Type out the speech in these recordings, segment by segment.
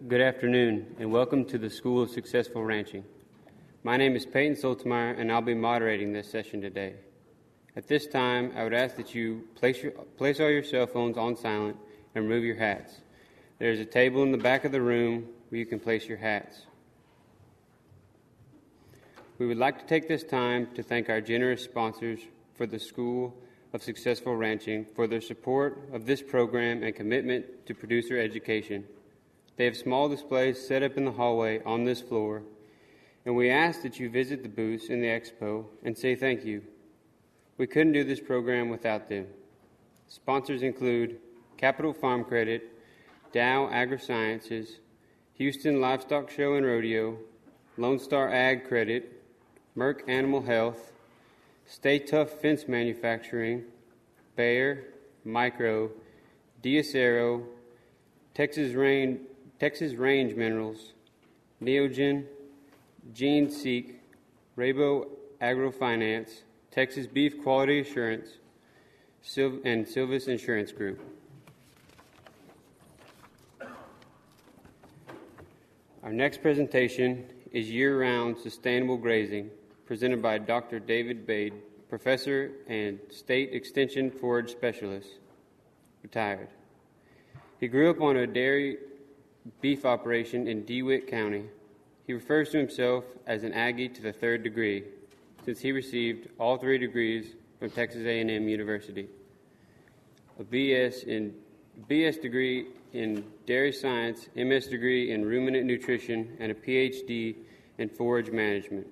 Good afternoon, and welcome to the School of Successful Ranching. My name is Peyton Soltemeyer, and I'll be moderating this session today. At this time, I would ask that you place all your cell phones on silent and remove your hats. There is a table in the back of the room where you can place your hats. We would like to take this time to thank our generous sponsors for the School of Successful Ranching for their support of this program and commitment to producer education. They have small displays set up in the hallway on this floor, and we ask that you visit the booths in the expo and say thank you. We couldn't do this program without them. Sponsors include Capital Farm Credit, Dow AgriSciences, Houston Livestock Show and Rodeo, Lone Star Ag Credit, Merck Animal Health, Stay Tough Fence Manufacturing, Bayer, Micro, Diacero, Texas Range Minerals, Neogen, GeneSeek, Rabo Agrofinance, Texas Beef Quality Assurance, and Silvis Insurance Group. Our next presentation is Year-Round Sustainable Grazing, presented by Dr. David Bade, Professor and State Extension Forage Specialist, retired. He grew up on a dairy beef operation in DeWitt County. He refers to himself as an Aggie to the third degree, since he received all 3 degrees from Texas A&M University, a BS degree in dairy science, MS degree in ruminant nutrition, and a PhD in forage management.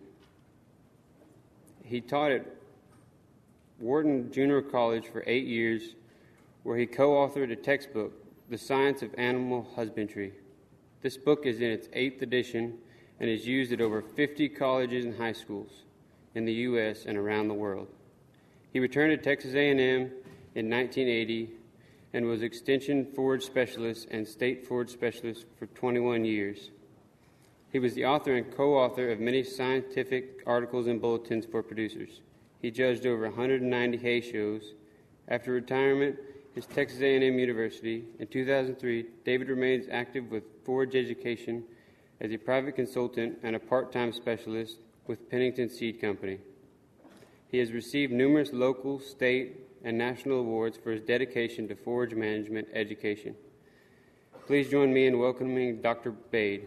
He taught at Wharton Junior College for 8 years, where he co-authored a textbook, The Science of Animal Husbandry. This book is in its 8th edition and is used at over 50 colleges and high schools in the U.S. and around the world. He returned to Texas A&M in 1980 and was Extension Forage Specialist and State Forage Specialist for 21 years. He was the author and co-author of many scientific articles and bulletins for producers. He judged over 190 hay shows. After retirement at Texas A&M University in 2003, David remains active with forage education as a private consultant and a part-time specialist with Pennington Seed Company. He has received numerous local, state, and national awards for his dedication to forage management education. Please join me in welcoming Dr. Bade.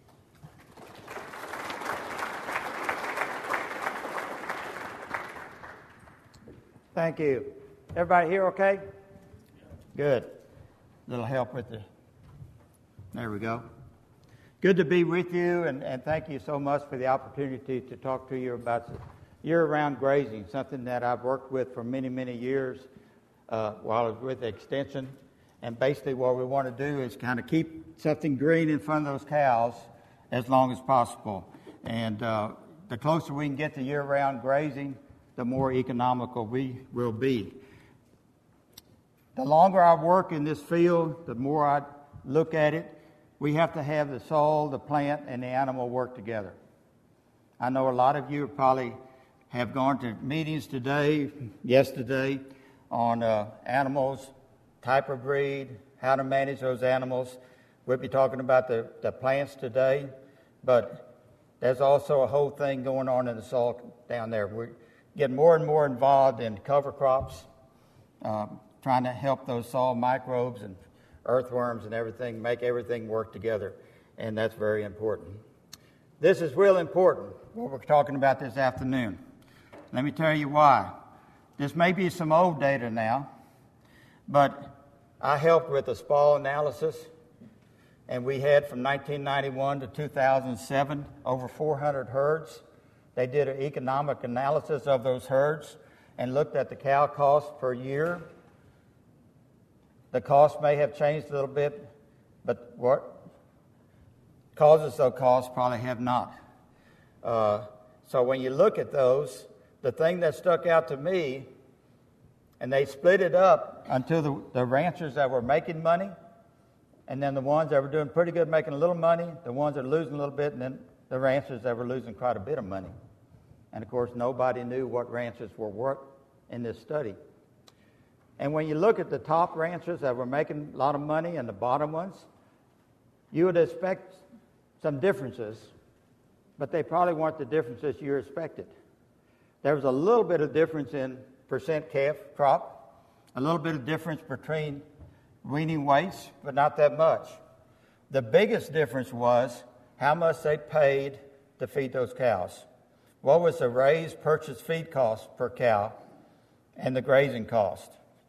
Thank you. Everybody here okay? Good. Little help with there we go. Good to be with you, and thank you so much for the opportunity to talk to you about year-round grazing, something that I've worked with for many, many years while I was with Extension. And basically what we want to do is kind of keep something green in front of those cows as long as possible. And the closer we can get to year-round grazing, the more economical we will be. The longer I work in this field, the more I look at it, we have to have the soil, the plant, and the animal work together. I know a lot of you probably have gone to meetings yesterday, on animals, type of breed, how to manage those animals. We'll be talking about the plants today, but there's also a whole thing going on in the soil down there. We're getting more and more involved in cover crops, trying to help those soil microbes and earthworms and everything, make everything work together, and that's very important. This is real important, what we're talking about this afternoon. Let me tell you why. This may be some old data now, but I helped with the SPAL analysis, and we had from 1991 to 2007 over 400 herds. They did an economic analysis of those herds and looked at the cow cost per year. The cost may have changed a little bit, but what causes those costs probably have not. So when you look at those, the thing that stuck out to me, and they split it up until the ranchers that were making money, and then the ones that were doing pretty good making a little money, the ones that are losing a little bit, and then the ranchers that were losing quite a bit of money. And of course, nobody knew what ranchers were worth in this study. And when you look at the top ranchers that were making a lot of money and the bottom ones, you would expect some differences, but they probably weren't the differences you expected. There was a little bit of difference in percent calf crop, a little bit of difference between weaning weights, but not that much. The biggest difference was how much they paid to feed those cows. What was the raised purchase feed cost per cow and the grazing cost?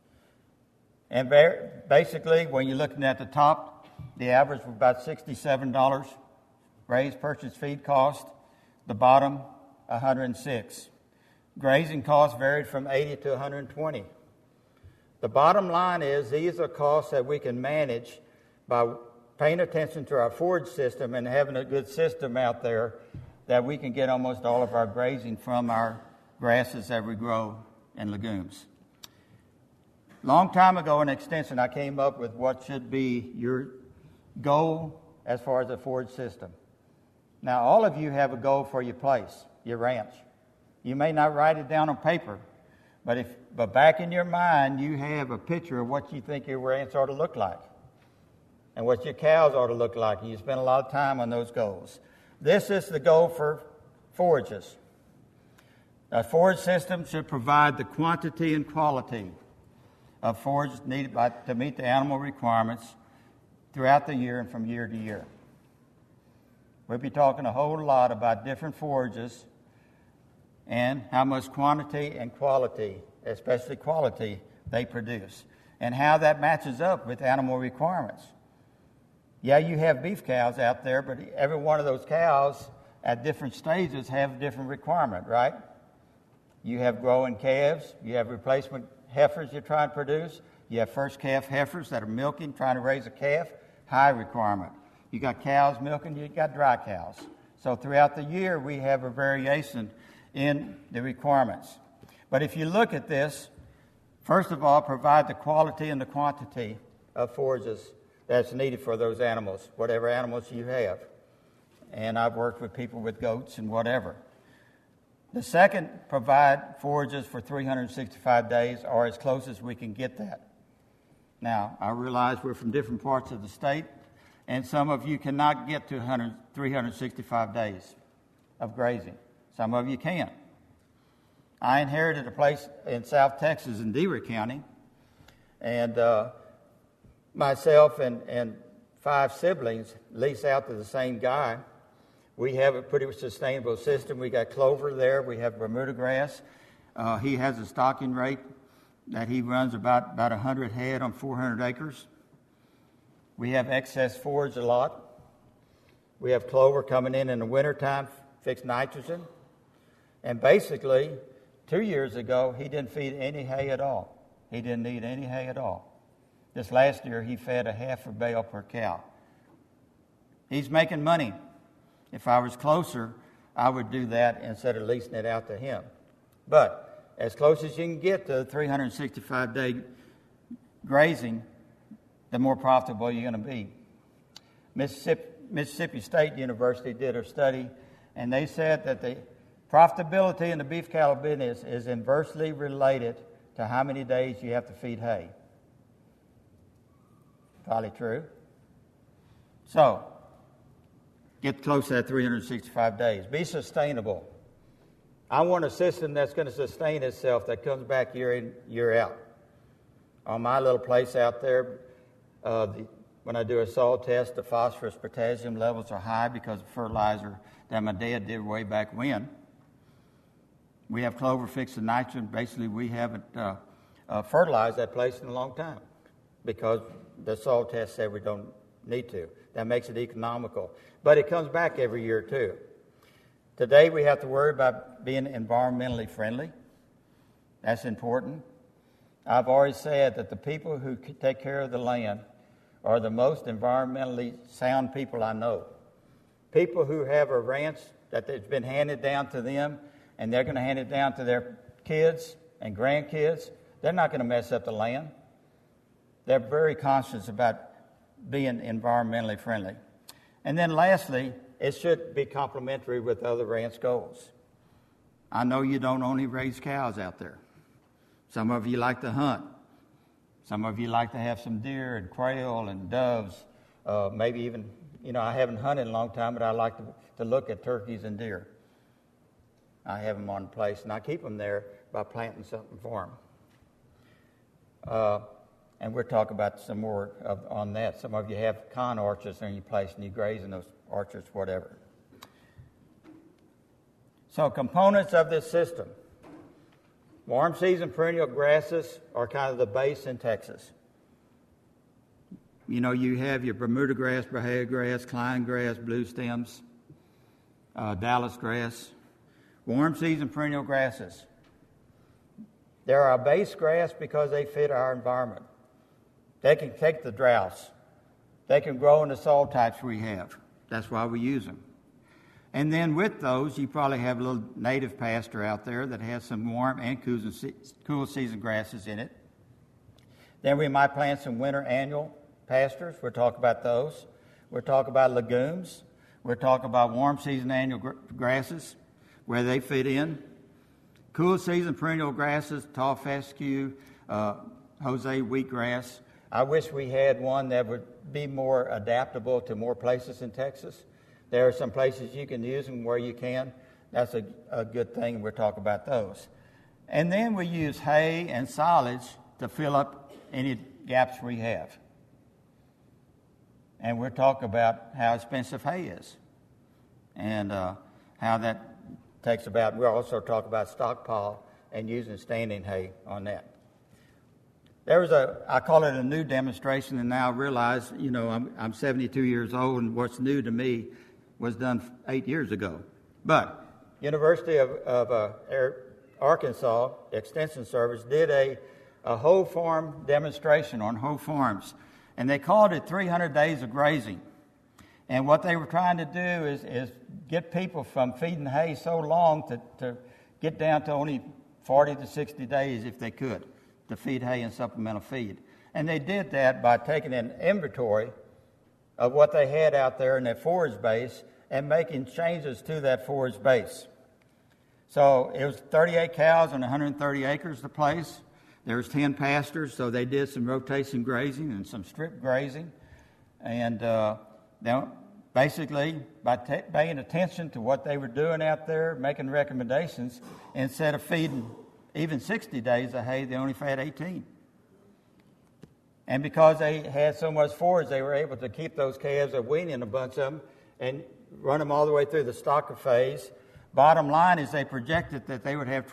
And basically, when you're looking at the top, the average was about $67 raised purchase feed cost. The bottom, $106. Grazing costs varied from $80 to $120. The bottom line is these are costs that we can manage by paying attention to our forage system and having a good system out there that we can get almost all of our grazing from our grasses that we grow and legumes. Long time ago in Extension, I came up with what should be your goal as far as the forage system. Now, all of you have a goal for your place, your ranch. You may not write it down on paper, but back in your mind, you have a picture of what you think your ranch ought to look like and what your cows ought to look like, and you spend a lot of time on those goals. This is the goal for forages. A forage system should provide the quantity and quality of forage needed to meet the animal requirements throughout the year and from year to year. We'll be talking a whole lot about different forages and how much quantity and quality, especially quality, they produce, and how that matches up with animal requirements. Yeah, you have beef cows out there, but every one of those cows at different stages have a different requirement, right? You have growing calves, you have replacement heifers you're trying to produce, you have first calf heifers that are milking, trying to raise a calf, high requirement. You got cows milking, you got dry cows. So throughout the year, we have a variation in the requirements. But if you look at this, first of all, provide the quality and the quantity of forages that's needed for those animals, whatever animals you have. And I've worked with people with goats and whatever. The second, provide forages for 365 days or as close as we can get that. Now, I realize we're from different parts of the state, and some of you cannot get to 365 days of grazing. Some of you can. I inherited a place in South Texas in Dewey County, and myself and 5 siblings lease out to the same guy. We have a pretty sustainable system. We got clover there. We have Bermuda grass. He has a stocking rate that he runs about 100 head on 400 acres. We have excess forage a lot. We have clover coming in the wintertime, fixed nitrogen. And basically, 2 years ago, he didn't feed any hay at all. He didn't need any hay at all. This last year, he fed a half a bale per cow. He's making money. If I was closer, I would do that instead of leasing it out to him. But as close as you can get to 365-day grazing, the more profitable you're going to be. Mississippi State University did a study, and they said that the profitability in the beef cattle business is inversely related to how many days you have to feed hay. Probably true. So, get close to that 365 days. Be sustainable. I want a system that's going to sustain itself, that comes back year in, year out. On my little place out there, when I do a soil test, the phosphorus, potassium levels are high because of fertilizer that my dad did way back when. We have clover fixed with nitrogen. Basically, we haven't fertilized that place in a long time because the soil test said we don't need to. That makes it economical. But it comes back every year, too. Today, we have to worry about being environmentally friendly. That's important. I've always said that the people who take care of the land are the most environmentally sound people I know. People who have a ranch that has been handed down to them, and they're going to hand it down to their kids and grandkids, they're not going to mess up the land. They're very conscious about being environmentally friendly. And then lastly, it should be complementary with other ranch goals. I know you don't only raise cows out there. Some of you like to hunt. Some of you like to have some deer and quail and doves, maybe even I haven't hunted in a long time, but I like to look at turkeys and deer. I have them on place, and I keep them there by planting something for them. And we'll talk about some more on that. Some of you have con orchards in your place, and you graze in those orchards, whatever. So components of this system. Warm season perennial grasses are kind of the base in Texas. You have your Bermuda grass, Bahia grass, Klein grass, blue stems, Dallas grass. Warm season perennial grasses. They're our base grass because they fit our environment. They can take the droughts. They can grow in the soil types we have. That's why we use them. And then with those, you probably have a little native pasture out there that has some warm and cool season grasses in it. Then we might plant some winter annual pastures. We'll talk about those. We'll talk about legumes. We'll talk about warm season annual grasses, where they fit in. Cool season perennial grasses, tall fescue, Jose wheatgrass. I wish we had one that would be more adaptable to more places in Texas. There are some places you can use them where you can. That's a good thing, and we'll talk about those. And then we use hay and silage to fill up any gaps we have. And we'll talk about how expensive hay is and how that takes about. We'll also talk about stockpile and using standing hay on that. There was I call it a new demonstration, and now I realize, I'm 72 years old, and what's new to me was done 8 years ago. But University of Arkansas Extension Service did a whole farm demonstration on whole farms, and they called it 300 Days of Grazing. And what they were trying to do is get people from feeding hay so long to get down to only 40 to 60 days, if they could, to feed hay and supplemental feed. And they did that by taking an inventory of what they had out there in their forage base and making changes to that forage base. So it was 38 cows on 130 acres the place. There was 10 pastures, so they did some rotation grazing and some strip grazing. And basically, by paying attention to what they were doing out there, making recommendations, instead of feeding even 60 days of hay, they only fed 18. And because they had so much forage, they were able to keep those calves of weaning, a bunch of them, and run them all the way through the stocker phase. Bottom line is they projected that they would have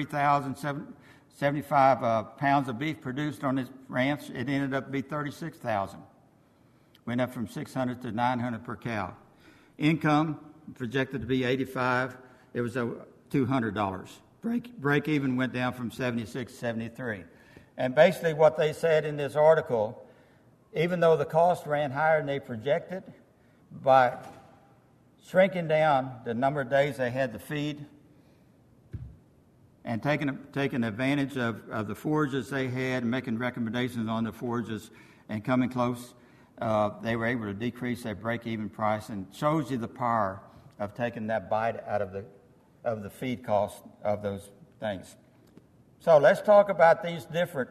23,075 pounds of beef produced on this ranch. It ended up to be 36,000. Went up from 600 to 900 per cow. Income projected to be 85. It was $200. Break even went down from 76 to 73. And basically what they said in this article, even though the cost ran higher than they projected, by shrinking down the number of days they had to feed and taking advantage of the forages they had and making recommendations on the forages and coming close, they were able to decrease their break-even price, and shows you the power of taking that bite out of the feed cost of those things. So let's talk about these different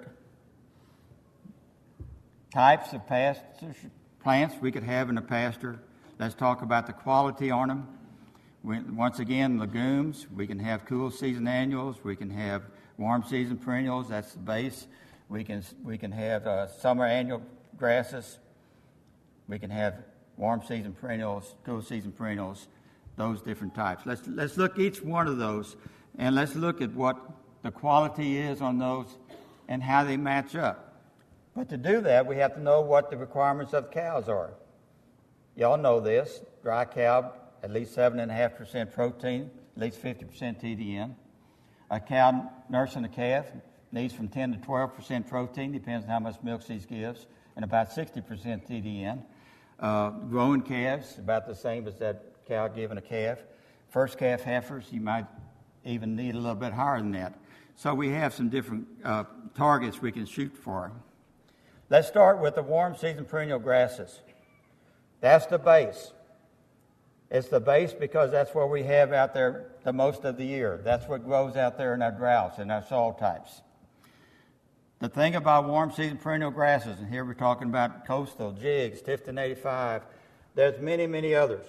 types of plants we could have in a pasture. Let's talk about the quality on them. Once again, legumes. We can have cool season annuals. We can have warm season perennials. That's the base. We can have summer annual grasses. We can have warm season perennials, cool season perennials, those different types. Let's look each one of those, and let's look at what the quality is on those and how they match up. But to do that, we have to know what the requirements of cows are. Y'all know this. Dry cow, at least 7.5% protein, at least 50% TDN. A cow nursing a calf needs from 10 to 12% protein, depends on how much milk she gives, and about 60% TDN. Growing calves, about the same as that cow giving a calf. First calf heifers, you might even need a little bit higher than that. So we have some different targets we can shoot for. Let's start with the warm season perennial grasses. That's the base. It's the base because that's what we have out there the most of the year. That's what grows out there in our droughts and our soil types. The thing about warm season perennial grasses, and here we're talking about coastal, jigs, Tifton 85, There's many, many others.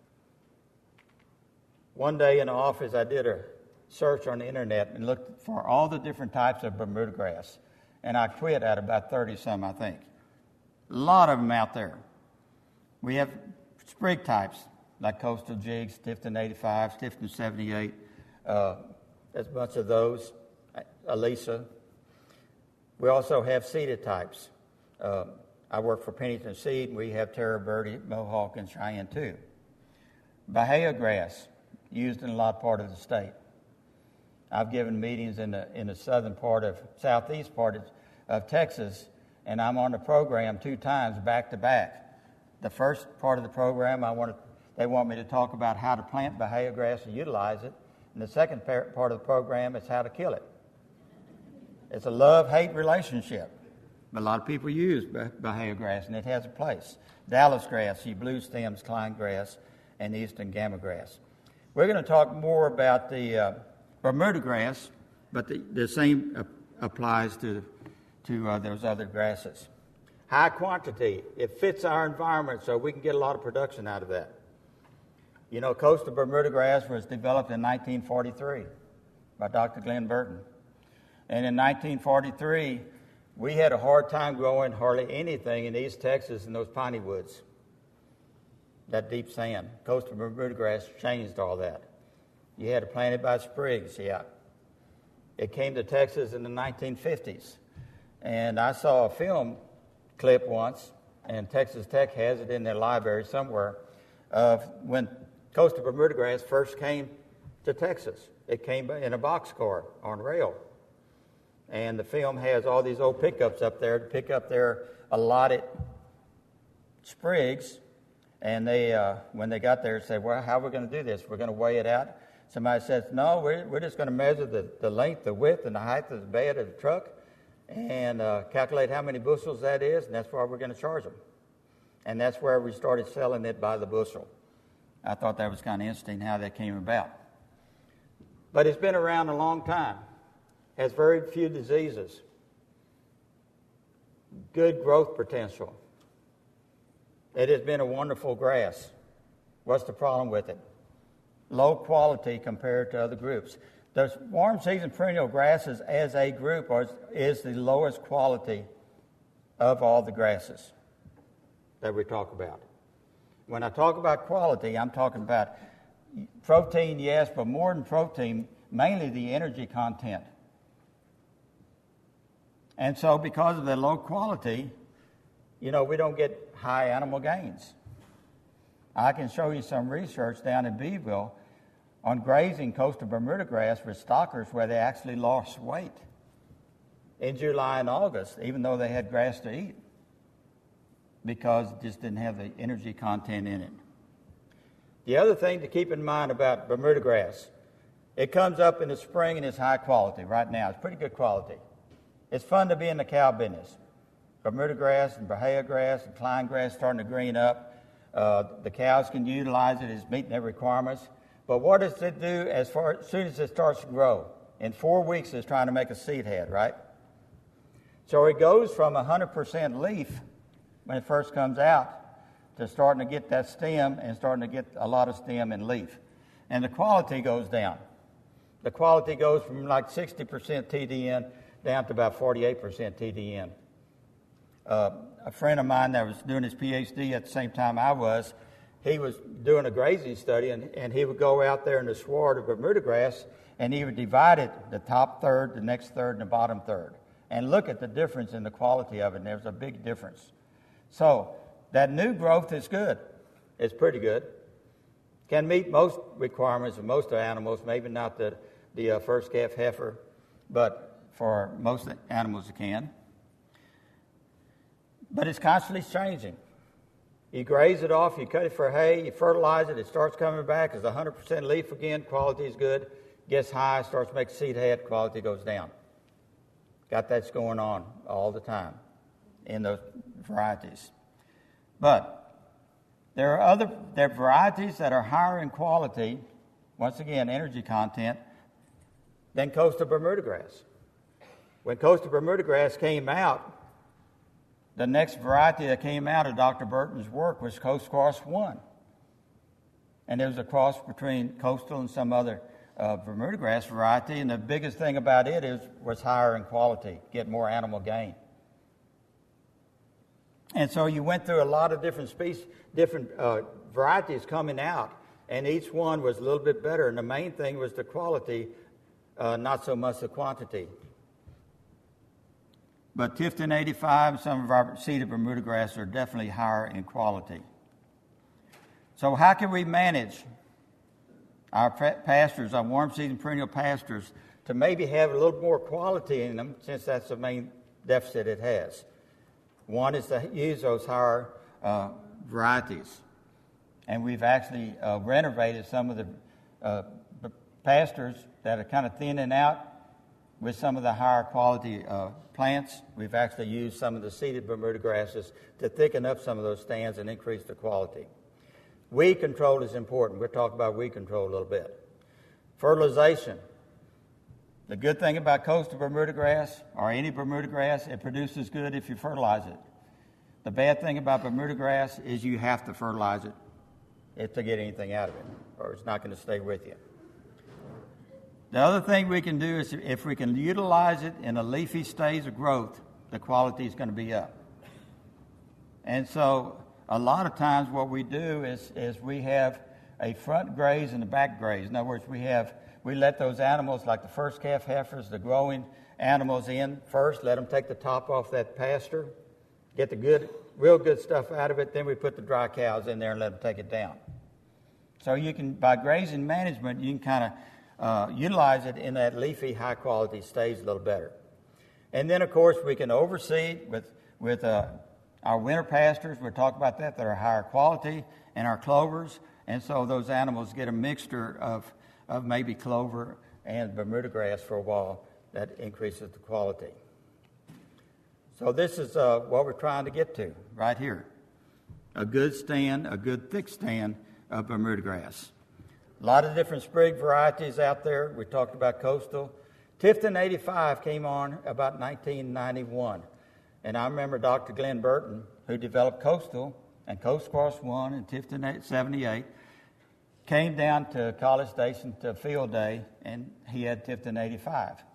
One day in the office, I did a search on the internet and looked for all the different types of Bermuda grass. And I quit at about 30 some, I think. A lot of them out there. We have sprig types like Coastal Jigs, Stifton 85, Stifton 78. There's a bunch of those. Elisa. We also have seeded types. I work for Pennington Seed, and we have Terra Verde, Mohawk, and Cheyenne too. Bahia grass, used in a lot part of the state. I've given meetings in the southeast part of Texas, and I'm on the program 2 times back to back. The first part of the program, they want me to talk about how to plant Bahia grass and utilize it, and the second part of the program is how to kill it. It's a love-hate relationship. A lot of people use Bahia grass, and it has a place. Dallas grass, the blue stems, Klein grass, and eastern gamma grass. We're going to talk more about the Bermuda grass, but the same applies to those other grasses. High quantity. It fits our environment, so we can get a lot of production out of that. You know, coastal Bermuda grass was developed in 1943 by Dr. Glenn Burton. And in 1943, we had a hard time growing hardly anything in East Texas in those piney woods, that deep sand. Coastal Bermuda grass changed all that. You had to plant it by sprigs, yeah. It came to Texas in the 1950s. And I saw a film clip once, and Texas Tech has it in their library somewhere, of when coastal Bermuda grass first came to Texas. It came in a boxcar on rail. And the film has all these old pickups up there to pick up their allotted sprigs. And they, when they got there, said, well, how are we going to do this? We're going to weigh it out. Somebody says, no, we're just going to measure the length, the width, and the height of the bed of the truck and calculate how many bushels that is, and that's where we're going to charge them. And that's where we started selling it by the bushel. I thought that was kind of interesting how that came about. But it's been around a long time. Has very few diseases. Good growth potential. It has been a wonderful grass. What's the problem with it? Low quality compared to other groups. The warm season perennial grasses as a group is the lowest quality of all the grasses that we talk about. When I talk about quality, I'm talking about protein, yes, but more than protein, mainly the energy content. And so because of the low quality, we don't get high animal gains. I can show you some research down in Beeville on grazing coastal Bermuda grass with stockers where they actually lost weight in July and August, even though they had grass to eat, because it just didn't have the energy content in it. The other thing to keep in mind about Bermuda grass, it comes up in the spring and it's high quality right now. It's pretty good quality. It's fun to be in the cow business. Bermuda grass and Bahia grass and Klein grass starting to green up. The cows can utilize it. It's meeting their requirements. But what does it do as soon as it starts to grow? In 4 weeks, it's trying to make a seed head, right? So it goes from 100% leaf when it first comes out to starting to get that stem and starting to get a lot of stem and leaf. And the quality goes down. The quality goes from like 60% TDN down to about 48% TDN. A friend of mine that was doing his PhD at the same time I was, he was doing a grazing study, and he would go out there in the sward of Bermuda grass, and he would divide it, the top third, the next third, and the bottom third, and look at the difference in the quality of it, and there's a big difference. So that new growth is good. It's pretty good. Can meet most requirements of most animals, maybe not the first calf heifer, but for most animals it can. But it's constantly changing. You graze it off, you cut it for hay, you fertilize it, it starts coming back. It's 100% leaf again, quality is good. Gets high, starts making seed head, quality goes down. Got that's going on all the time in those varieties. But there are varieties that are higher in quality, once again, energy content, than coastal Bermuda grass. When coastal Bermuda grass came out, the next variety that came out of Dr. Burton's work was Coast Cross 1. And it was a cross between coastal and some other Bermuda grass variety. And the biggest thing about it was higher in quality, get more animal gain. And so you went through a lot of different species, different varieties coming out, and each one was a little bit better. And the main thing was the quality, not so much the quantity. But Tifton 85 and some of our seeded Bermuda grass are definitely higher in quality. So how can we manage our pastures, our warm season perennial pastures, to maybe have a little more quality in them, since that's the main deficit it has? One is to use those higher varieties. And we've actually renovated some of the pastures that are kind of thinning out with some of the higher quality plants. We've actually used some of the seeded Bermuda grasses to thicken up some of those stands and increase the quality. Weed control is important. We'll talk about weed control a little bit. Fertilization. The good thing about coastal Bermuda grass, or any Bermuda grass, it produces good if you fertilize it. The bad thing about Bermuda grass is you have to fertilize it to get anything out of it, or it's not going to stay with you. The other thing we can do is if we can utilize it in a leafy stage of growth, the quality is going to be up. And so a lot of times what we do is we have a front graze and a back graze. In other words, we let those animals, like the first calf heifers, the growing animals in first, let them take the top off that pasture, get the real good stuff out of it, then we put the dry cows in there and let them take it down. So you can, by grazing management, you can kind of utilize it in that leafy, high-quality stage a little better. And then, of course, we can overseed with our winter pastures. We'll talk about that are higher quality, and our clovers. And so those animals get a mixture of maybe clover and Bermuda grass for a while. That increases the quality. So this is what we're trying to get to right here. A good stand, a good thick stand of Bermuda grass. A lot of different sprig varieties out there. We talked about coastal. Tifton 85 came on about 1991. And I remember Dr. Glenn Burton, who developed coastal and Coast Cross 1 and Tifton 78, came down to College Station to a field day, and he had Tifton 85.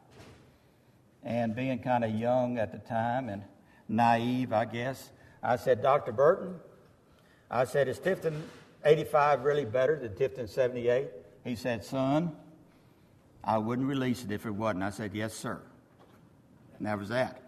And being kind of young at the time and naive, I guess, I said, Dr. Burton, I said, is Tifton 85 really better than Tifton 78? He said, son, I wouldn't release it if it wasn't. I said, yes, sir. And that was that.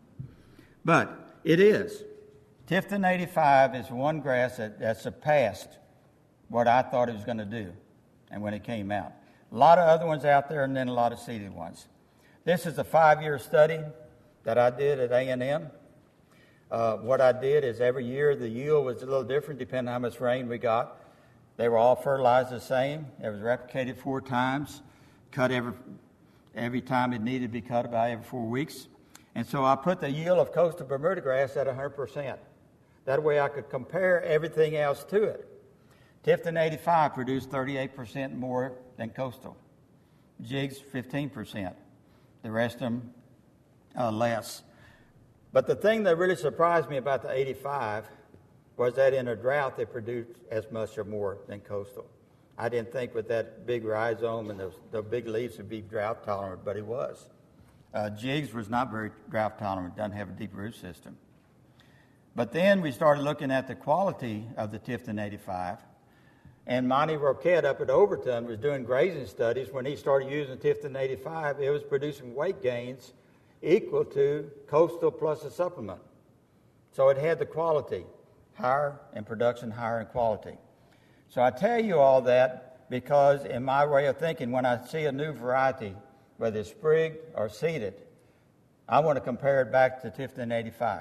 But it is. Tifton 85 is one grass that surpassed what I thought it was going to do and when it came out. A lot of other ones out there and then a lot of seeded ones. This is a 5-year study that I did at A&M. What I did is every year the yield was a little different depending on how much rain we got. They were all fertilized the same. It was replicated 4 times, cut every time it needed to be cut, about every 4 weeks. And so I put the yield of coastal Bermuda grass at 100%. That way I could compare everything else to it. Tifton 85 produced 38% more than coastal. Jigs, 15%. The rest of them, less. But the thing that really surprised me about the 85 was that in a drought they produced as much or more than coastal. I didn't think with that big rhizome and the big leaves would be drought tolerant, but it was. Jigs was not very drought tolerant, doesn't have a deep root system. But then we started looking at the quality of the Tifton 85. And Monty Roquette up at Overton was doing grazing studies. When he started using Tifton 85, it was producing weight gains equal to coastal plus a supplement. So it had the quality, higher in production, higher in quality. So I tell you all that because in my way of thinking, when I see a new variety, whether it's sprigged or seeded, I want to compare it back to Tifton 85.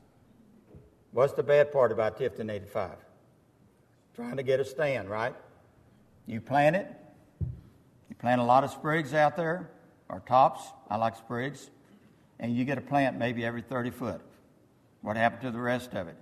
What's the bad part about Tifton 85? Trying to get a stand, right? You plant it. You plant a lot of sprigs out there, or tops. I like sprigs. And you get a plant maybe every 30 foot. What happened to the rest of it?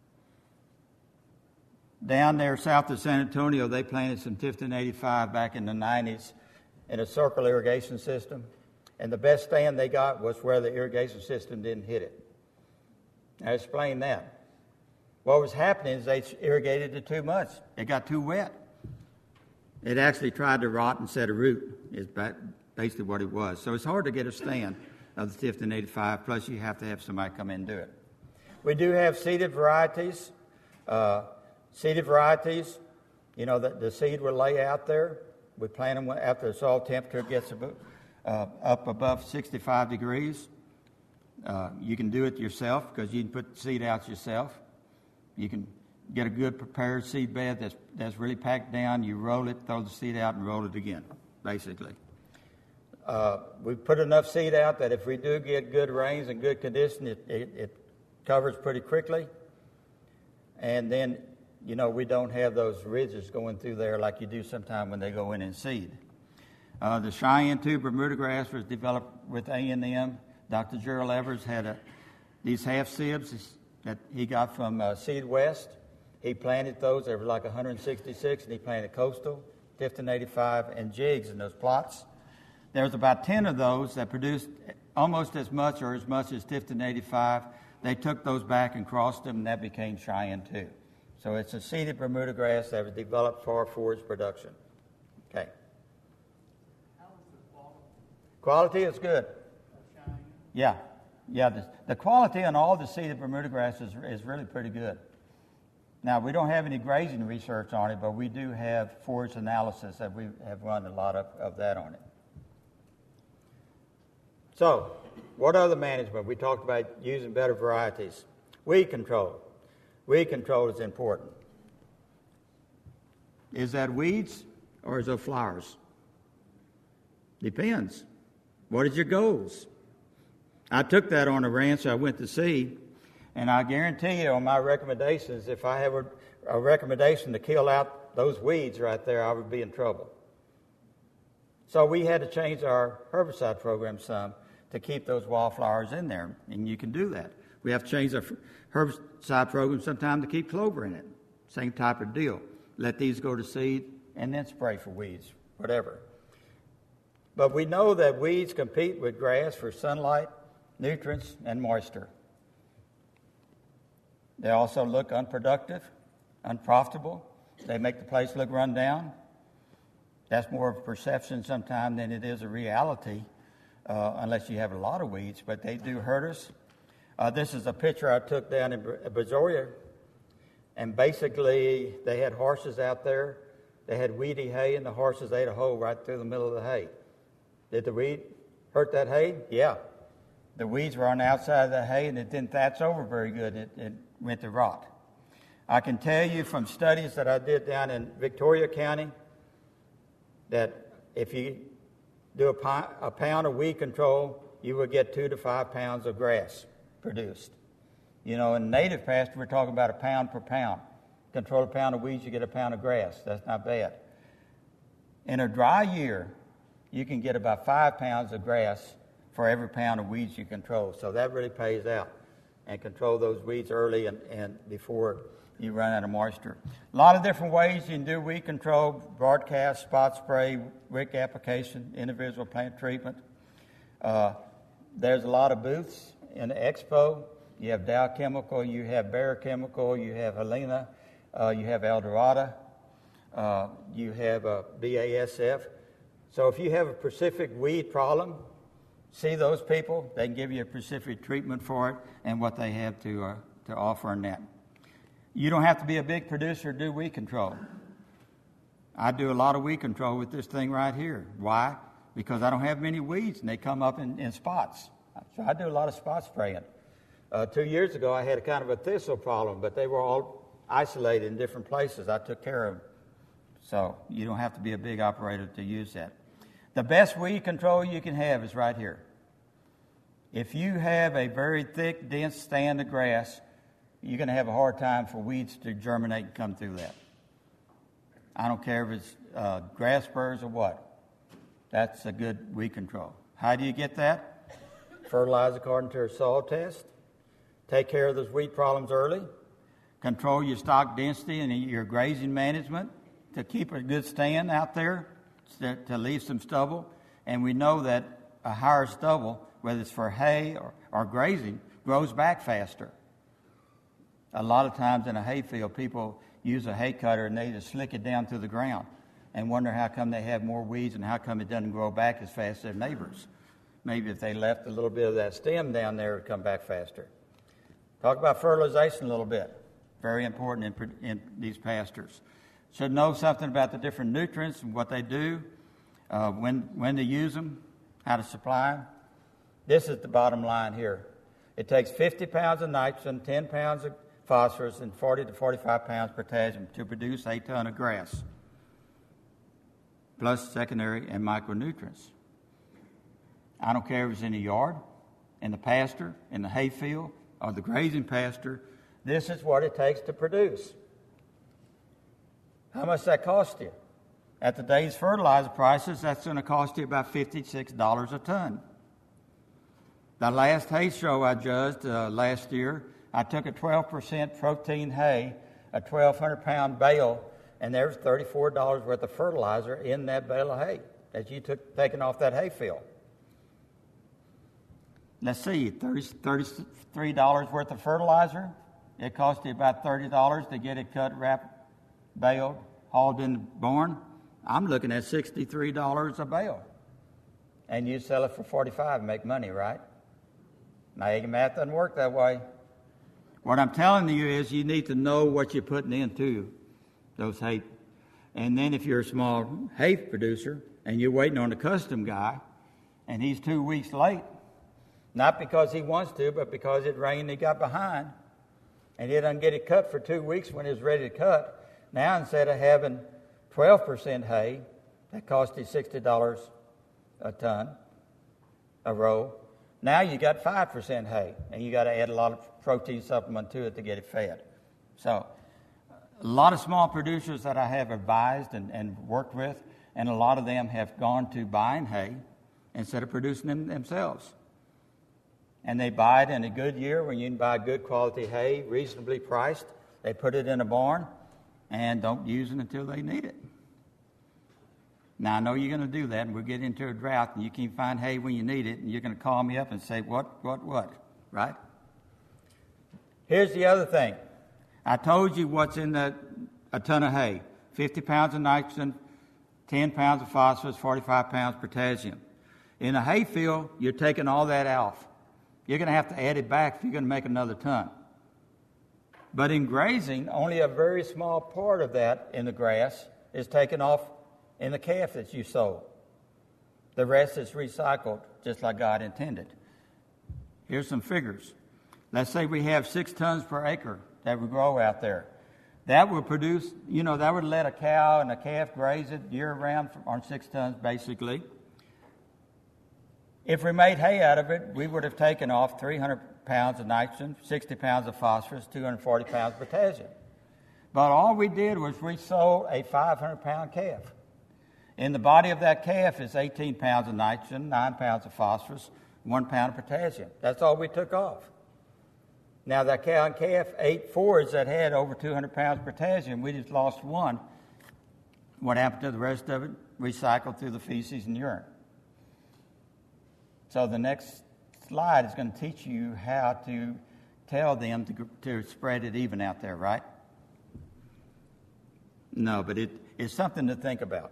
Down there south of San Antonio, they planted some Tifton 85 back in the 90s in a circle irrigation system. And the best stand they got was where the irrigation system didn't hit it. I explained that. What was happening is they irrigated it too much. It got too wet. It actually tried to rot and set a root, is basically what it was. So it's hard to get a stand of the Tifton 85, plus you have to have somebody come in and do it. We do have seeded varieties. You know, the seed will lay out there. We plant them after the soil temperature gets up above 65 degrees. You can do it yourself because you can put the seed out yourself. You can get a good prepared seed bed that's really packed down. You roll it, throw the seed out, and roll it again, basically. We put enough seed out that if we do get good rains and good conditions, it covers pretty quickly. And then, you know, we don't have those ridges going through there like you do sometimes when they go in and seed. The Cheyenne tube Bermuda grass was developed with A&M. Dr. Gerald Evers had these half sibs that he got from Seed West. He planted those. There were like 166, and he planted Coastal, Tifton 85, and Jigs in those plots. There was about 10 of those that produced almost as much or as much as Tifton 85. They took those back and crossed them, and that became Cheyenne too. So it's a seeded Bermuda grass that was developed for forage production. Okay. How is the quality? Quality is good. Cheyenne? Yeah. The quality on all the seeded Bermuda grass is really pretty good. Now, we don't have any grazing research on it, but we do have forage analysis that we have run a lot of that on it. So, what other management? We talked about using better varieties. Weed control. Weed control is important. Is that weeds or is it flowers? Depends. What is your goals? I took that on a ranch I went to see, and I guarantee you on my recommendations, if I have a recommendation to kill out those weeds right there, I would be in trouble. So we had to change our herbicide program some to keep those wildflowers in there, and you can do that. We have to change our herbicide program sometime to keep clover in it. Same type of deal. Let these go to seed and then spray for weeds, whatever. But we know that weeds compete with grass for sunlight, nutrients, and moisture. They also look unproductive, unprofitable. They make the place look run down. That's more of a perception sometimes than it is a reality, unless you have a lot of weeds, but they do hurt us. This is a picture I took down in Brazoria, and basically they had horses out there. They had weedy hay, and the horses ate a hole right through the middle of the hay. Did the weed hurt that hay? Yeah. The weeds were on the outside of the hay, and it didn't thatch over very good. It went to rot. I can tell you from studies that I did down in Victoria County that if you do a pound of weed control, you will get 2 to 5 pounds of grass produced. You know, in native pasture, we're talking about a pound per pound. Control a pound of weeds, you get a pound of grass. That's not bad. In a dry year, you can get about 5 pounds of grass for every pound of weeds you control. So that really pays out. And control those weeds early and before you run out of moisture. A lot of different ways you can do weed control: broadcast, spot spray, wick application, individual plant treatment. There's a lot of booths in the expo. You have Dow Chemical, you have Bayer Chemical, you have Helena, you have Eldorado, you have BASF. So if you have a specific weed problem, see those people. They can give you a specific treatment for it and what they have to offer in that. You don't have to be a big producer to do weed control. I do a lot of weed control with this thing right here. Why? Because I don't have many weeds, and they come up in spots. So I do a lot of spot spraying. 2 years ago, I had a kind of a thistle problem, but they were all isolated in different places. I took care of them. So you don't have to be a big operator to use that. The best weed control you can have is right here. If you have a very thick, dense stand of grass, you're going to have a hard time for weeds to germinate and come through that. I don't care if it's grass burrs or what. That's a good weed control. How do you get that? Fertilize according to a soil test. Take care of those weed problems early. Control your stock density and your grazing management to keep a good stand out there, to leave some stubble. And we know that a higher stubble, whether it's for hay or grazing, grows back faster. A lot of times in a hayfield, people use a hay cutter and they just slick it down to the ground and wonder how come they have more weeds and how come it doesn't grow back as fast as their neighbors. Maybe if they left a little bit of that stem down there, it would come back faster. Talk about fertilization a little bit. Very important in these pastures. Should know something about the different nutrients and what they do, when to use them, how to supply them. This is the bottom line here. It takes 50 pounds of nitrogen, 10 pounds of phosphorus, and 40 to 45 pounds of potassium to produce a ton of grass, plus secondary and micronutrients. I don't care if it's in the yard, in the pasture, in the hayfield, or the grazing pasture. This is what it takes to produce. How much does that cost you? At today's fertilizer prices, that's going to cost you about $56 a ton. The last hay show I judged last year, I took a 12% protein hay, a 1,200-pound bale, and there's $34 worth of fertilizer in that bale of hay that you taken off that hayfield. Let's see, $33 worth of fertilizer. It cost you about $30 to get it cut, wrapped, baled, hauled in the barn. I'm looking at $63 a bale. And you sell it for $45 and make money, right? Now, your math doesn't work that way. What I'm telling you is you need to know what you're putting into those hay. And then if you're a small hay producer and you're waiting on a custom guy and he's 2 weeks late, not because he wants to, but because it rained and he got behind, and he doesn't get it cut for 2 weeks when it's ready to cut, now instead of having 12% hay, that cost you $60 a ton, a row, now you got 5% hay, and you got to add a lot of protein supplement to it to get it fed. So a lot of small producers that I have advised and worked with, and a lot of them have gone to buying hay instead of producing them themselves. And they buy it in a good year when you can buy good quality hay, reasonably priced. They put it in a barn and don't use it until they need it. Now, I know you're going to do that, and we'll get into a drought, and you can't find hay when you need it, and you're going to call me up and say, what, right? Here's the other thing. I told you what's in a ton of hay. 50 pounds of nitrogen, 10 pounds of phosphorus, 45 pounds of potassium. In a hay field, you're taking all that off. You're going to have to add it back if you're going to make another ton. But in grazing, only a very small part of that in the grass is taken off in the calf that you sold. The rest is recycled just like God intended. Here's some figures. Let's say we have 6 tons per acre that we grow out there. That would produce, that would let a cow and a calf graze it year-round on 6 tons, basically. If we made hay out of it, we would have taken off 300 pounds of nitrogen, 60 pounds of phosphorus, 240 pounds of potassium. But all we did was we sold a 500-pound calf. In the body of that calf is 18 pounds of nitrogen, 9 pounds of phosphorus, 1 pound of potassium. That's all we took off. Now, that cow and calf ate forage that had over 200 pounds of potassium. We just lost 1. What happened to the rest of it? Recycled through the feces and urine. So the next slide is going to teach you how to tell them to spread it even out there, right? No, but it's something to think about.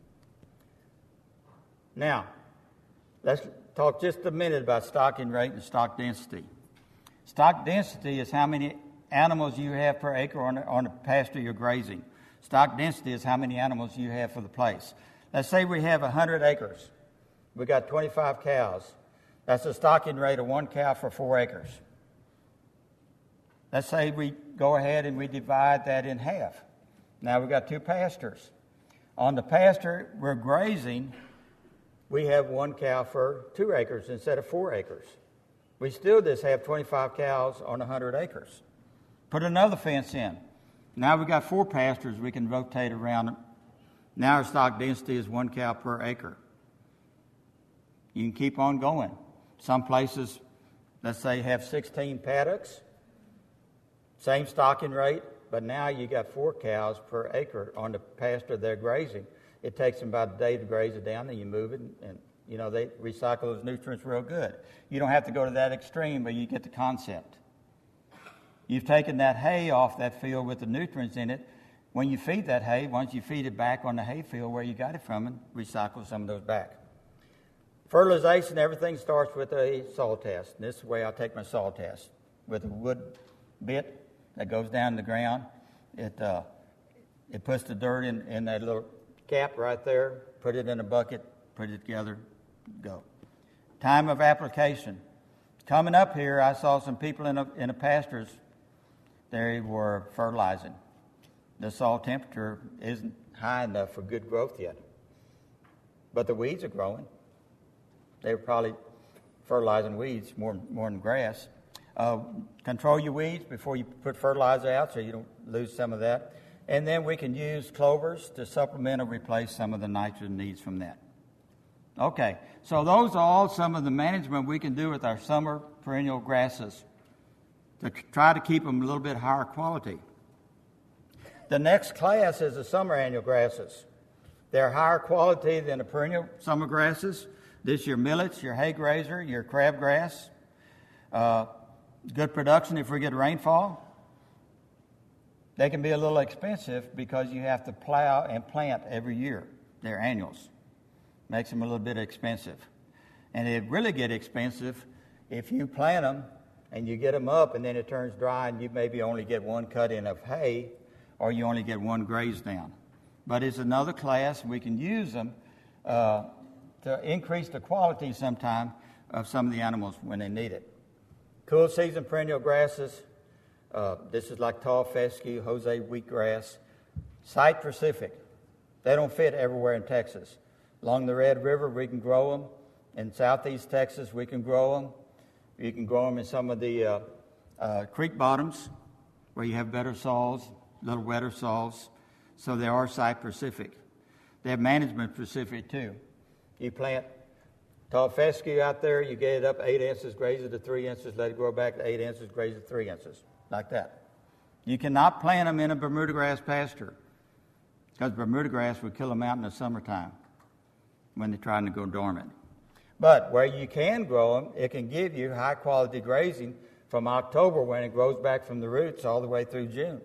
Now, let's talk just a minute about stocking rate and stock density. Stock density is how many animals you have per acre on the pasture you're grazing. Stock density is how many animals you have for the place. Let's say we have 100 acres. We got 25 cows. That's a stocking rate of 1 cow for 4 acres. Let's say we go ahead and we divide that in half. Now we've got 2 pastures. On the pasture we're grazing, we have 1 cow for 2 acres instead of 4 acres. We still just have 25 cows on 100 acres. Put another fence in. Now we've got 4 pastures we can rotate around them. Now our stock density is 1 cow per acre. You can keep on going. Some places, let's say, have 16 paddocks, same stocking rate, but now you got 4 cows per acre on the pasture they're grazing. It takes them about a day to graze it down, then you move it, and they recycle those nutrients real good. You don't have to go to that extreme, but you get the concept. You've taken that hay off that field with the nutrients in it. When you feed that hay, once you feed it back on the hay field where you got it from and recycle some of those back. Fertilization, everything starts with a soil test. And this is the way I take my soil test. With a wood bit that goes down in the ground, it puts the dirt in that little cap right there, put it in a bucket, put it together, go. Time of application. Coming up here, I saw some people in the pastures. They were fertilizing. The soil temperature isn't high enough for good growth yet. But the weeds are growing. They were probably fertilizing weeds more than grass. Control your weeds before you put fertilizer out so you don't lose some of that. And then we can use clovers to supplement or replace some of the nitrogen needs from that. Okay, so those are all some of the management we can do with our summer perennial grasses to try to keep them a little bit higher quality. The next class is the summer annual grasses. They're higher quality than the perennial summer grasses. This is your millets, your hay grazer, your crabgrass. Good production if we get rainfall. They can be a little expensive because you have to plow and plant every year. They're annuals. Makes them a little bit expensive. And they really get expensive if you plant them and you get them up and then it turns dry and you maybe only get one cut in of hay or you only get one graze down. But it's another class. We can use them to increase the quality sometime of some of the animals when they need it. Cool season perennial grasses. This is like tall fescue, Jose wheatgrass. Site specific. They don't fit everywhere in Texas. Along the Red River, we can grow them. In southeast Texas, we can grow them. You can grow them in some of the creek bottoms where you have better soils, little wetter soils. So they are site specific. They have management specific too. You plant tall fescue out there, you get it up 8 inches, graze it to 3 inches, let it grow back to 8 inches, graze it 3 inches, like that. You cannot plant them in a Bermuda grass pasture because Bermuda grass would kill them out in the summertime when they're trying to go dormant. But where you can grow them, it can give you high-quality grazing from October when it grows back from the roots all the way through June.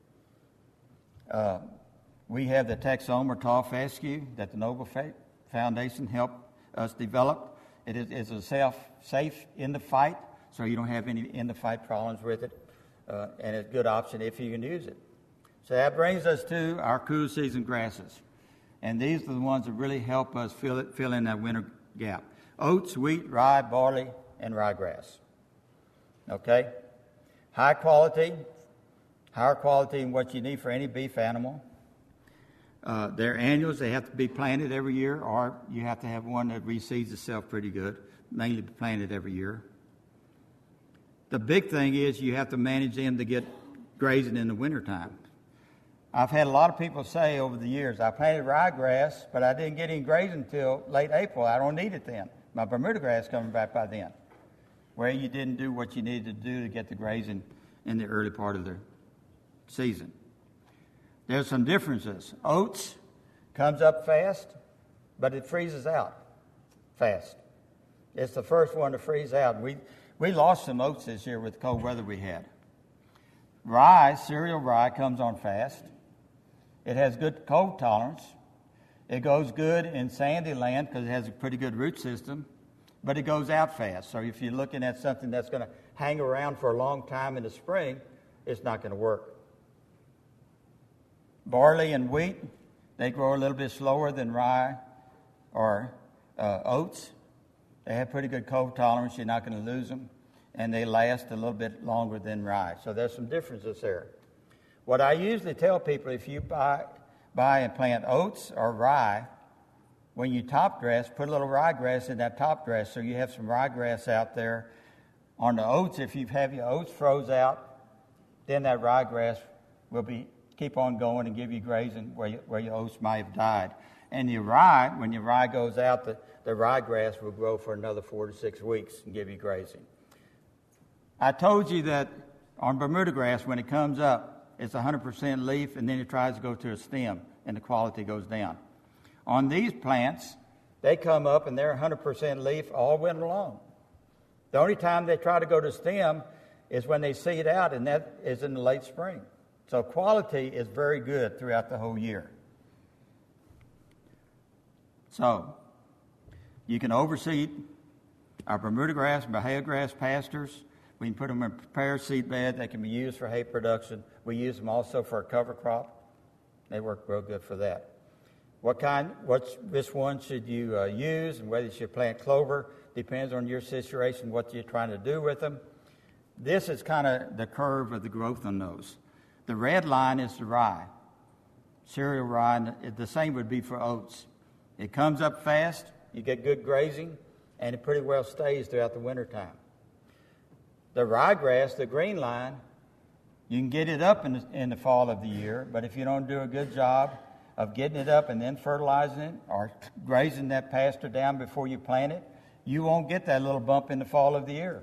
We have the Texome or tall fescue that the Noble Foundation helped us develop. It is a safe in the fight, so you don't have any in the fight problems with it, and it's a good option if you can use it. So that brings us to our cool season grasses, and these are the ones that really help us fill in that winter gap: oats, wheat, rye, barley, and ryegrass. Okay, higher quality than what you need for any beef animal. They're annuals. They have to be planted every year, or you have to have one that reseeds itself pretty good, mainly planted every year. The big thing is you have to manage them to get grazing in the wintertime. I've had a lot of people say over the years, I planted ryegrass, but I didn't get any grazing until late April. I don't need it then. My Bermuda grass coming back by then. Where you didn't do what you needed to do to get the grazing in the early part of the season. There's some differences. Oats comes up fast, but it freezes out fast. It's the first one to freeze out. We lost some oats this year with the cold weather we had. Rye, cereal rye, comes on fast. It has good cold tolerance. It goes good in sandy land because it has a pretty good root system, but it goes out fast. So if you're looking at something that's going to hang around for a long time in the spring, it's not going to work. Barley and wheat, they grow a little bit slower than rye or oats. They have pretty good cold tolerance. You're not going to lose them. And they last a little bit longer than rye. So there's some differences there. What I usually tell people, if you buy and plant oats or rye, when you top dress, put a little ryegrass in that top dress so you have some ryegrass out there. On the oats, if you have your oats froze out, then that ryegrass will keep on going and give you grazing where your oats might have died. And your rye, when your rye goes out, the ryegrass will grow for another 4 to 6 weeks and give you grazing. I told you that on Bermuda grass, when it comes up, it's 100% leaf, and then it tries to go to a stem, and the quality goes down. On these plants, they come up, and they're 100% leaf all winter long. The only time they try to go to stem is when they seed out, and that is in the late spring. So quality is very good throughout the whole year. So you can overseed our Bermuda grass and Bahia grass pastures. We can put them in a prepared seed bed. They can be used for hay production. We use them also for a cover crop. They work real good for that. Which one should you use, and whether you should plant clover depends on your situation, what you're trying to do with them. This is kind of the curve of the growth on those. The red line is the rye, cereal rye, and the same would be for oats. It comes up fast, you get good grazing, and it pretty well stays throughout the wintertime. The ryegrass, the green line, you can get it up in the fall of the year, but if you don't do a good job of getting it up and then fertilizing it or grazing that pasture down before you plant it, you won't get that little bump in the fall of the year.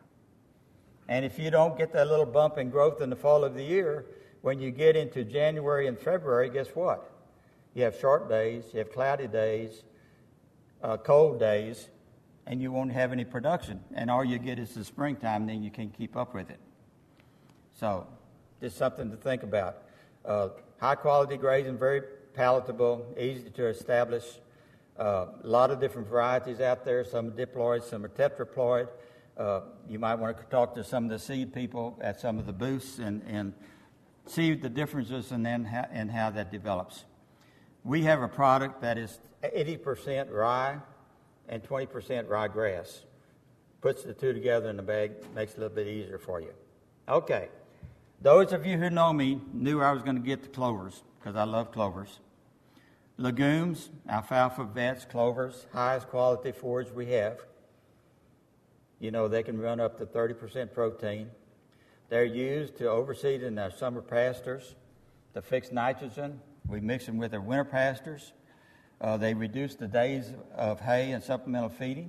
And if you don't get that little bump in growth in the fall of the year, when you get into January and February, guess what? You have short days, you have cloudy days, cold days, and you won't have any production. And all you get is the springtime, and then you can't keep up with it. So, just something to think about. High quality grazing, very palatable, easy to establish. A lot of different varieties out there. Some are diploid, some are tetraploid. You might want to talk to some of the seed people at some of the booths and see the differences and how that develops. We have a product that is 80% rye and 20% ryegrass. Puts the two together in the bag, makes it a little bit easier for you. Okay. Those of you who know me knew I was going to get to clovers because I love clovers. Legumes, alfalfa, vetch, clovers, highest quality forage we have. You know, they can run up to 30% protein. They're used to overseed in our summer pastures to fix nitrogen. We mix them with our winter pastures. They reduce the days of hay and supplemental feeding.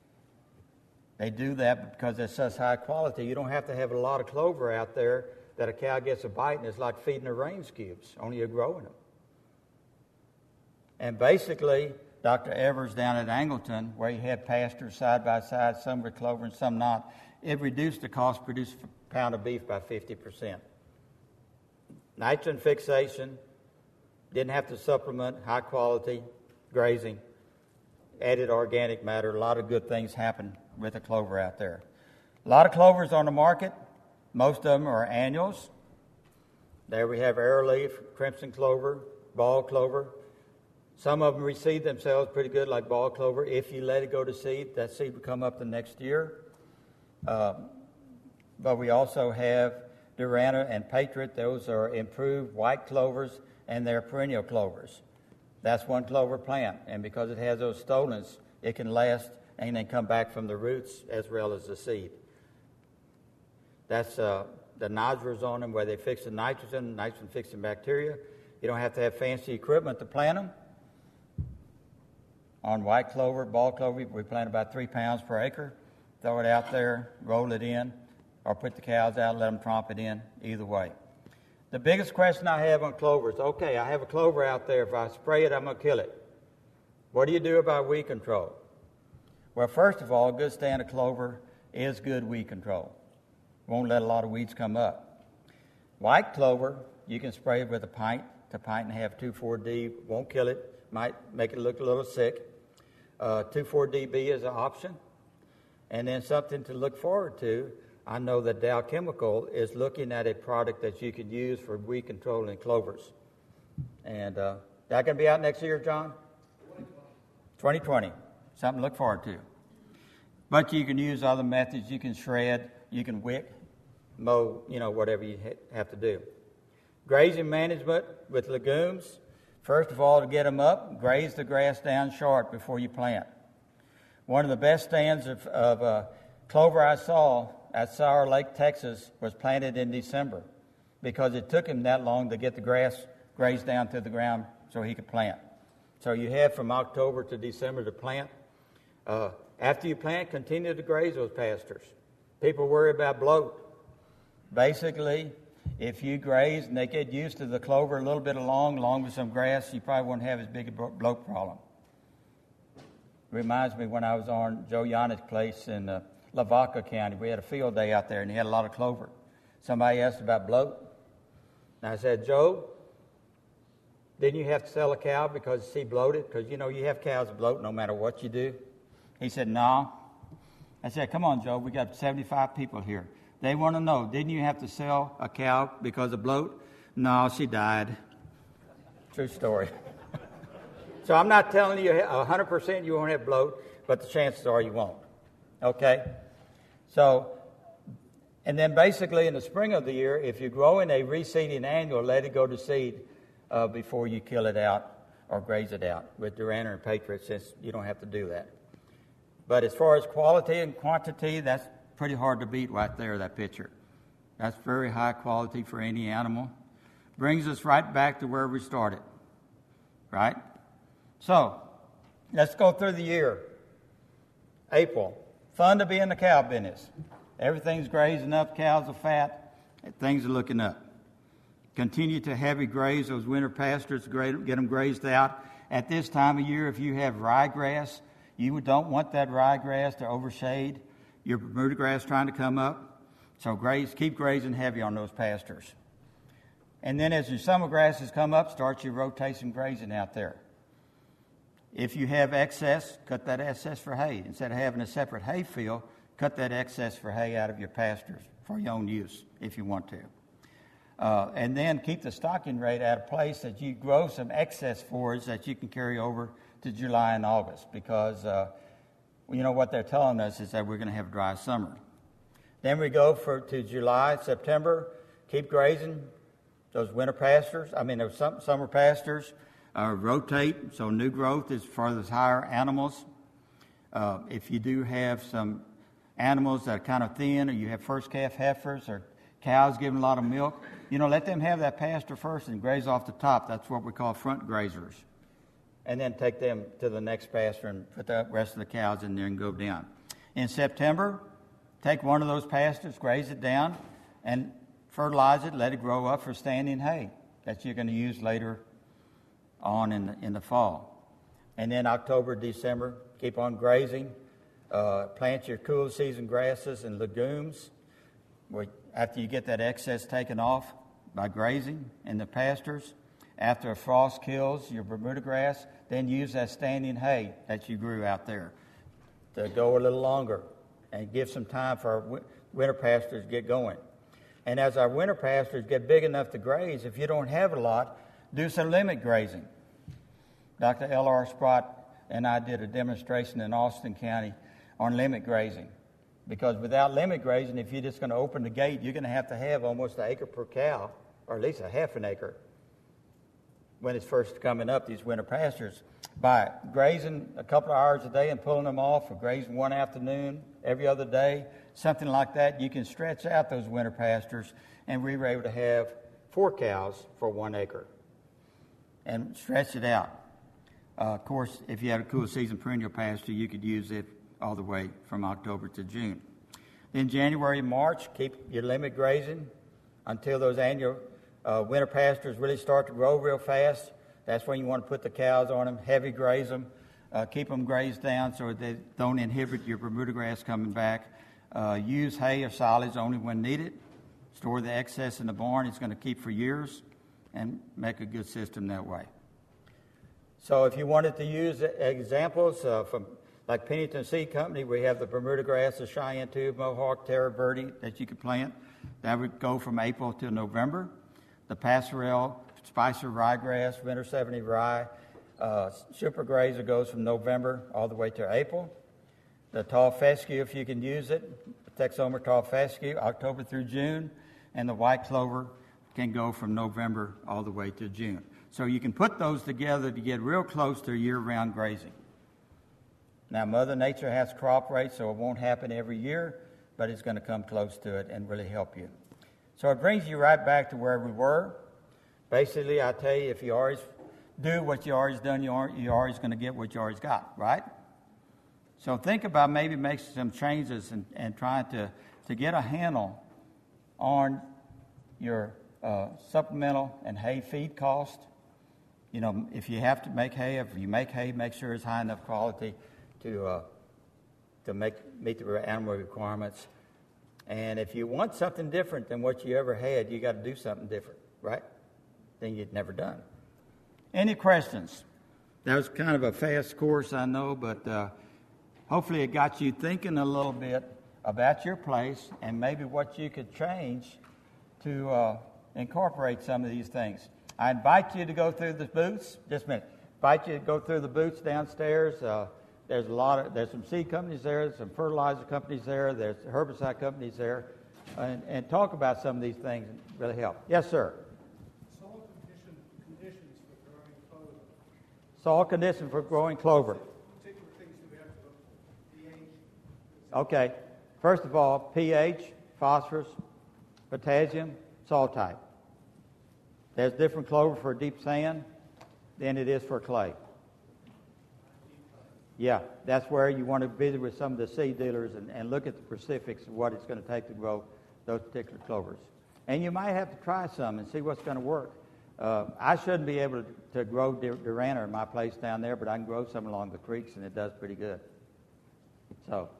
They do that because they're such high quality. You don't have to have a lot of clover out there that a cow gets a bite and it's like feeding her range cubes, only you're growing them. And basically, Dr. Evers down at Angleton, where he had pastures side by side, some with clover and some not, it reduced the cost per pound of beef by 50%. Nitrogen fixation, didn't have to supplement, high quality grazing, added organic matter, a lot of good things happen with the clover out there. A lot of clovers on the market. Most of them are annuals. There we have arrowleaf, crimson clover, ball clover. Some of them reseed themselves pretty good, like ball clover. If you let it go to seed, that seed will come up the next year. But we also have Durana and Patriot. Those are improved white clovers, and they're perennial clovers. That's one clover plant, and because it has those stolons, it can last and then come back from the roots as well as the seed. That's the nodules on them where they fix the nitrogen fixing bacteria. You don't have to have fancy equipment to plant them. On white clover, ball clover, we plant about 3 pounds per acre. Throw it out there, roll it in, or put the cows out, let them tromp it in, either way. The biggest question I have on clover is, okay, I have a clover out there. If I spray it, I'm going to kill it. What do you do about weed control? Well, first of all, a good stand of clover is good weed control. Won't let a lot of weeds come up. White clover, you can spray it with a pint to pint and a half 2,4-D. Won't kill it. Might make it look a little sick. 2,4-DB is an option. And then something to look forward to, I know that Dow Chemical is looking at a product that you could use for weed control in clovers. And that going to be out next year, John? 2020. Something to look forward to. But you can use other methods. You can shred, you can wick, mow, whatever you have to do. Grazing management with legumes. First of all, to get them up, graze the grass down short before you plant. One of the best stands of clover I saw at Sour Lake, Texas, was planted in December because it took him that long to get the grass grazed down to the ground so he could plant. So you have from October to December to plant. After you plant, continue to graze those pastures. People worry about bloat. Basically, if you graze and they get used to the clover a little bit along with some grass, you probably won't have as big a bloat problem. Reminds me when I was on Joe Yannick's place in Lavaca County. We had a field day out there, and he had a lot of clover. Somebody asked about bloat. And I said, Joe, didn't you have to sell a cow because she bloated? Because, you have cows that bloat no matter what you do. He said, no. I said, come on, Joe, we got 75 people here. They want to know, didn't you have to sell a cow because of bloat? No, she died. True story. So I'm not telling you 100% you won't have bloat, but the chances are you won't. Okay? So, and then basically in the spring of the year, if you're growing a reseeding annual, let it go to seed before you kill it out or graze it out with Duranta and Patriot, since you don't have to do that. But as far as quality and quantity, that's pretty hard to beat right there, that picture. That's very high quality for any animal. Brings us right back to where we started, right? So, let's go through the year. April, fun to be in the cow business. Everything's grazing up, cows are fat, things are looking up. Continue to heavy graze those winter pastures, get them grazed out. At this time of year, if you have ryegrass, you don't want that ryegrass to overshade your Bermuda grass trying to come up. So keep grazing heavy on those pastures. And then as your summer grasses come up, start your rotation grazing out there. If you have excess, cut that excess for hay. Instead of having a separate hay field, cut that excess for hay out of your pastures for your own use if you want to. And then keep the stocking rate at a place that you grow some excess forage that you can carry over to July and August, because what they're telling us is that we're going to have a dry summer. Then we go to July, September, keep grazing those winter pastures, those summer pastures. Rotate, so new growth is for those higher animals. If you do have some animals that are kind of thin, or you have first calf heifers or cows giving a lot of milk, let them have that pasture first and graze off the top. That's what we call front grazers. And then take them to the next pasture and put the rest of the cows in there and go down. In September, take one of those pastures, graze it down, and fertilize it, let it grow up for standing hay that you're going to use later on in the fall. And then October, December, keep on grazing. Plant your cool season grasses and legumes after you get that excess taken off by grazing in the pastures. After a frost kills your Bermuda grass, then use that standing hay that you grew out there to go a little longer and give some time for our winter pastures to get going. And as our winter pastures get big enough to graze, if you don't have a lot, do some limit grazing. Dr. L.R. Sprott and I did a demonstration in Austin County on limit grazing. Because without limit grazing, if you're just going to open the gate, you're going to have almost an acre per cow, or at least a half an acre, when it's first coming up, these winter pastures. By grazing a couple of hours a day and pulling them off, or grazing one afternoon every other day, something like that, you can stretch out those winter pastures, and we were able to have 4 cows for 1 acre and stretch it out. Of course, if you had a cool season perennial pasture, you could use it all the way from October to June. Then January, March, keep your limit grazing until those annual winter pastures really start to grow real fast. That's when you want to put the cows on them, heavy graze them, keep them grazed down so they don't inhibit your Bermuda grass coming back. Use hay or solids only when needed. Store the excess in the barn. It's going to keep for years, and make a good system that way. So if you wanted to use examples from like Pennington Seed Company, we have the Bermuda grass, the Cheyenne tube, Mohawk, Terra Verde that you could plant. That would go from April to November. The Passerelle, Spicer ryegrass, Winter 70 rye, Super Grazer goes from November all the way to April. The tall fescue, if you can use it, Texoma tall fescue, October through June, and the white clover can go from November all the way to June. So you can put those together to get real close to year-round grazing. Now, Mother Nature has crop rates, so it won't happen every year, but it's going to come close to it and really help you. So it brings you right back to where we were. Basically, I tell you, if you always do what you always done, you're always going to get what you always got, right? So think about maybe making some changes and trying to get a handle on your supplemental and hay feed cost. You know, if you have to make hay, if you make hay, make sure it's high enough quality to to meet the animal requirements. And if you want something different than what you ever had, you got to do something different, right? Than you'd never done. Any questions? That was kind of a fast course, I know, but hopefully it got you thinking a little bit about your place and maybe what you could change to incorporate some of these things. I invite you to go through the booths. Just a minute. Invite you to go through the booths downstairs. There's some seed companies there, there's some fertilizer companies there, there's herbicide companies there, and talk about some of these things and really help. Yes, sir. Soil conditions for growing clover. Soil conditions for growing clover. Particular things that we have to look for. pH. Okay. First of all, pH, phosphorus, potassium, soil type. There's different clover for deep sand than it is for clay. Yeah, that's where you want to visit with some of the seed dealers and look at the specifics of what it's going to take to grow those particular clovers. And you might have to try some and see what's going to work. I shouldn't be able to grow Durana in my place down there, but I can grow some along the creeks, and it does pretty good. So,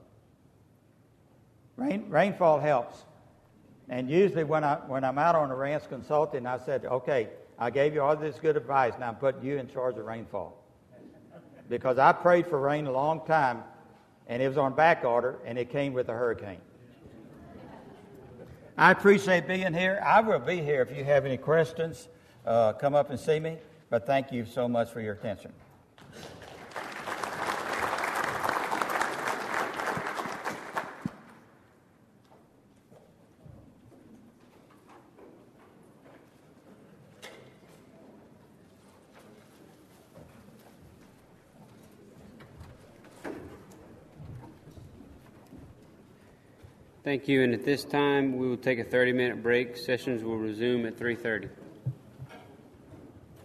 rainfall helps. And usually when I'm out on a ranch consulting, I said, okay, I gave you all this good advice, now I'm putting you in charge of rainfall. Because I prayed for rain a long time, and it was on back order, and it came with a hurricane. I appreciate being here. I will be here if you have any questions. Come up and see me. But thank you so much for your attention. Thank you, and at this time, we will take a 30-minute break. Sessions will resume at 3:30.